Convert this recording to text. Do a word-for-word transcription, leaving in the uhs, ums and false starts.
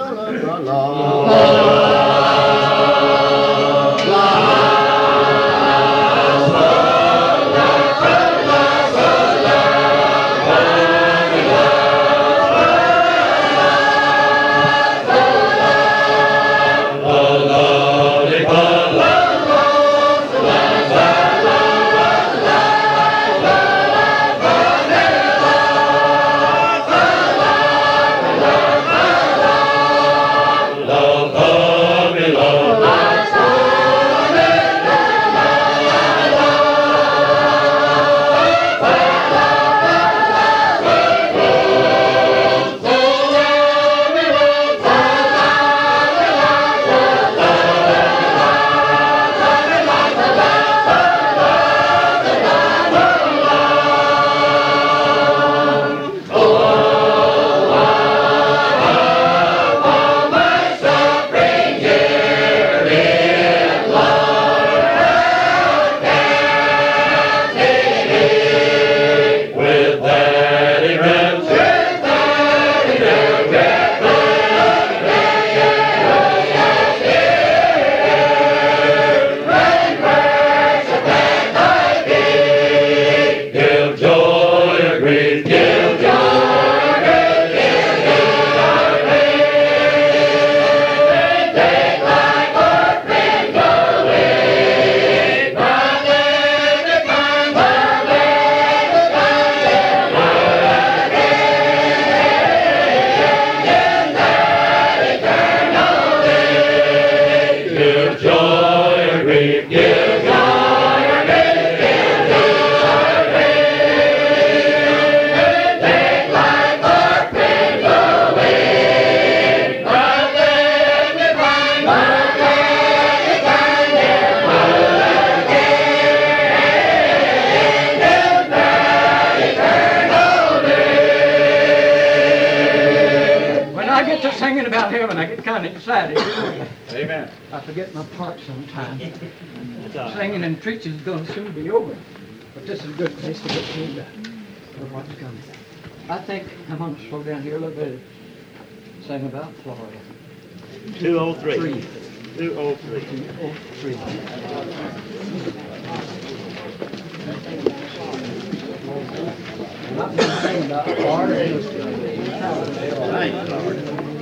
la, la. Singing about heaven, I get kind of excited. Amen. I forget my part sometimes. Singing and preaching is going to soon be over. But this is a good place to get tuned up for what's coming. I think I'm going to slow down here a little bit. Sing about Florida. two oh three. Three. two oh three. two oh three. I'm not going to sing about Florida. Thank you, Lord.